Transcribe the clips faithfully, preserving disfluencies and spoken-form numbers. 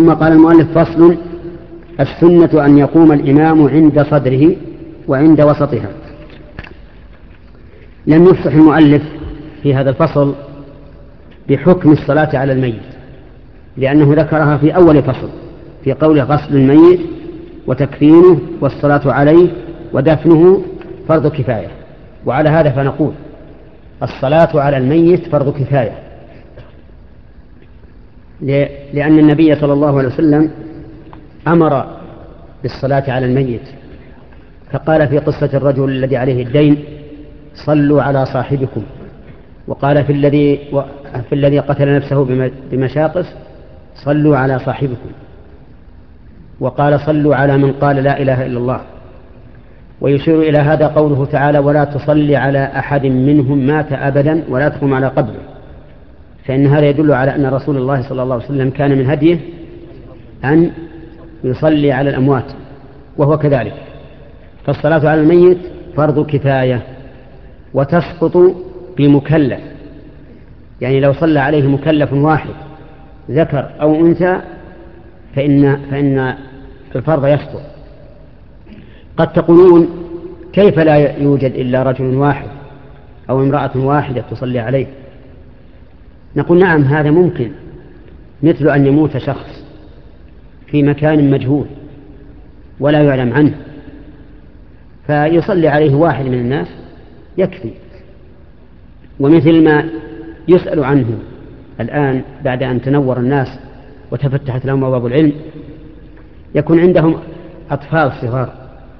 ثم قال المؤلف: فصل: السنة أن يقوم الإمام عند صدره وعند وسطها. لم يفصح المؤلف في هذا الفصل بحكم الصلاة على الميت، لأنه ذكرها في أول فصل في قوله: غسل الميت وتكفينه والصلاة عليه ودفنه فرض كفاية. وعلى هذا فنقول: الصلاة على الميت فرض كفاية، لأن النبي صلى الله عليه وسلم أمر بالصلاة على الميت، فقال في قصة الرجل الذي عليه الدين: صلوا على صاحبكم. وقال في الذي في الذي قتل نفسه بمشاقص: صلوا على صاحبكم. وقال: صلوا على من قال لا إله إلا الله. ويشير إلى هذا قوله تعالى: ولا تصلي على أحد منهم مات أبدا ولا تقم على قبره، فإن هذا يدل على أن رسول الله صلى الله عليه وسلم كان من هديه أن يصلي على الأموات، وهو كذلك. فالصلاة على الميت فرض كفاية وتسقط بمكلف، يعني لو صلى عليه مكلف واحد ذكر أو أنثى فإن, فإن الفرض يسقط. قد تقولون: كيف لا يوجد إلا رجل واحد أو امرأة واحدة تصلي عليه؟ نقول: نعم، هذا ممكن، مثل أن يموت شخص في مكان مجهول ولا يعلم عنه فيصلي عليه واحد من الناس يكفي. ومثل ما يسأل عنه الآن بعد أن تنور الناس وتفتحت لهم أبواب العلم، يكون عندهم أطفال صغار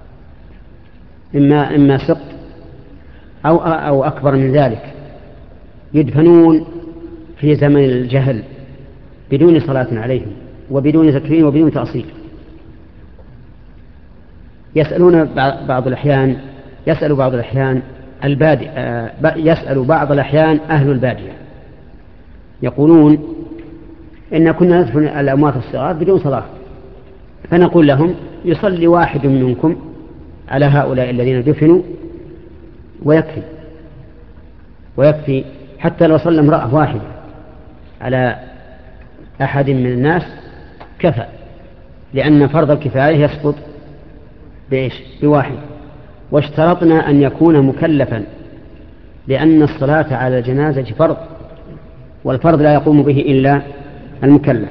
إما, إما سقط أو, أو أكبر من ذلك، يدفنون في زمن الجهل بدون صلاة عليهم وبدون تكفين وبدون تأصيل. يسألون بعض الأحيان يسأل بعض الأحيان البادئ يسأل بعض الأحيان أهل البادية، يقولون: إن كنا ندفن الأموات الصغار بدون صلاة. فنقول لهم: يصلي واحد منكم على هؤلاء الذين دفنوا ويكفي ويكفي حتى لو صلى امرأة واحدة على أحد من الناس كفى، لأن فرض الكفاية يسقط بإيش؟ بواحد. واشترطنا أن يكون مكلفا، لأن الصلاة على الجنازة فرض، والفرض لا يقوم به إلا المكلف.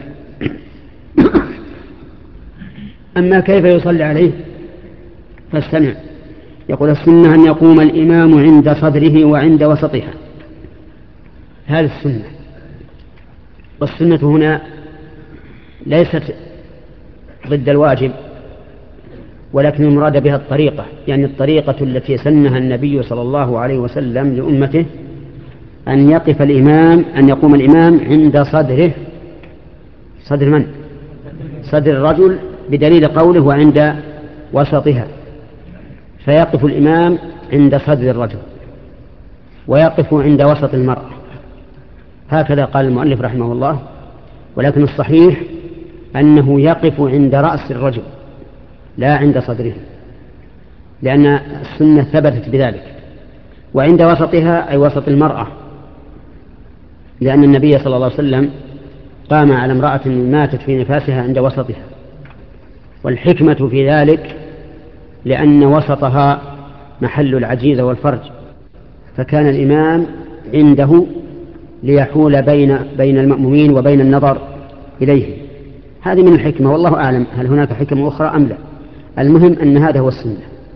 أما كيف يصلي عليه فاستمع. يقول: السنة أن يقوم الإمام عند صدره وعند وسطها. هذه السنة. والسنة هنا ليست ضد الواجب، ولكن المراد بها الطريقة، يعني الطريقة التي سنها النبي صلى الله عليه وسلم لأمته، أن يقف الإمام أن يقوم الإمام عند صدره. صدر من؟ صدر الرجل، بدليل قوله: وعند وسطها. فيقف الإمام عند صدر الرجل ويقف عند وسط المرأة، هكذا قال المؤلف رحمه الله. ولكن الصحيح أنه يقف عند رأس الرجل لا عند صدره، لأن السنة ثبتت بذلك. وعند وسطها أي وسط المرأة، لأن النبي صلى الله عليه وسلم قام على امرأة ماتت في نفاسها عند وسطها. والحكمة في ذلك لأن وسطها محل العجيزة والفرج، فكان الإمام عنده ليحول بين بين المأمومين وبين النظر إليه. هذه من الحكمة، والله أعلم هل هناك حكمة أخرى أم لا. المهم أن هذا هو السنة.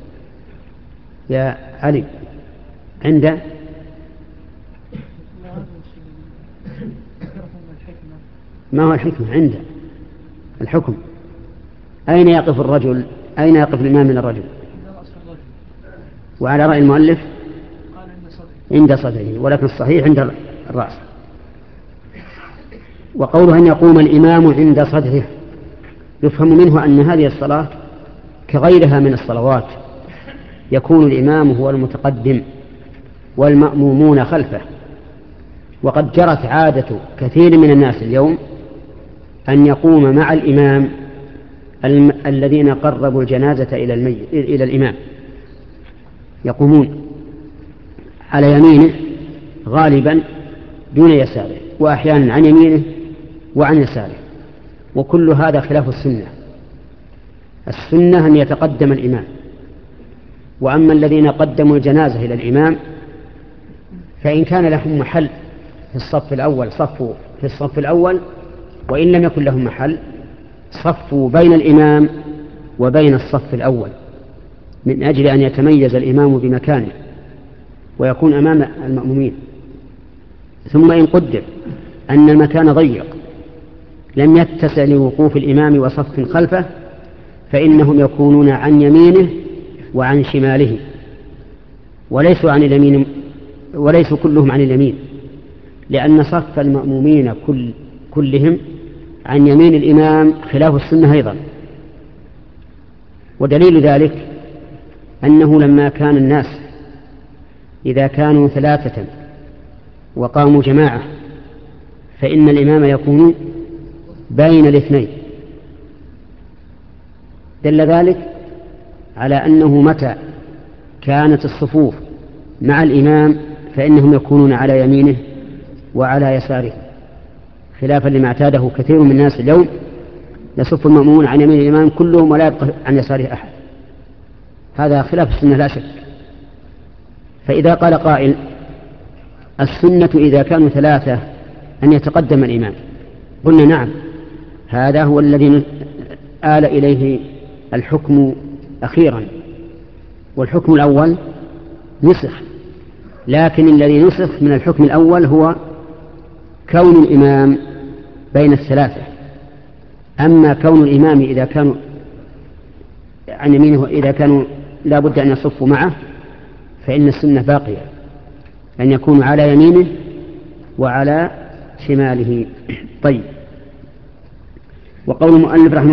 يا علي، عند ما هو الحكمة؟ عند الحكم أين يقف الرجل؟ أين يقف الإمام من الرجل؟ وعلى رأي المؤلف عند صدره، ولكن الصحيح عند الرأس. وقوله أن يقوم الإمام عند صدره يفهم منه أن هذه الصلاة كغيرها من الصلوات يكون الإمام هو المتقدم والمأمومون خلفه. وقد جرت عادة كثير من الناس اليوم أن يقوم مع الإمام الم... الذين قربوا الجنازة إلى, المي... إلى الإمام، يقومون على يمينه غالبا دون يساره، وأحيانا عن يمينه وعن يساره. وكل هذا خلاف السنة. السنة أن يتقدم الإمام. وأما الذين قدموا الجنازة إلى الإمام فإن كان لهم محل في الصف الأول صفوا في الصف الأول، وإن لم يكن لهم محل صفوا بين الإمام وبين الصف الأول من أجل أن يتميز الإمام بمكانه ويكون أمام المأمومين. ثم إن قدر أن المكان ضيق لم يتسع لوقوف الإمام وصف خلفه فإنهم يكونون عن يمينه وعن شماله، وليسوا عن اليمين وليسوا كلهم عن اليمين، لأن صف المأمومين كل كلهم عن يمين الإمام خلاف السنة أيضا. ودليل ذلك أنه لما كان الناس إذا كانوا ثلاثة وقاموا جماعة فإن الإمام يكون بين الاثنين، دل ذلك على أنه متى كانت الصفوف مع الإمام فإنهم يكونون على يمينه وعلى يساره، خلافا لما اعتاده كثير من الناس اليوم، يصف المأمون عن يمين الإمام كلهم ولا يبقى عن يساره أحد. هذا خلاف السنة لا شك. فإذا قال قائل السنة إذا كانوا ثلاثة أن يتقدم الإمام، قلنا نعم، هذا هو الذي آل إليه الحكم أخيرا، والحكم الأول نسخ، لكن الذي نسخ من الحكم الأول هو كون الإمام بين الثلاثة. أما كون الإمام إذا كانوا عن يمينه إذا كانوا لا بد أن يصفوا معه فإن السنة باقية أن يكونوا على يمينه وعلى شماله. طيب، وقول المؤلف رحمه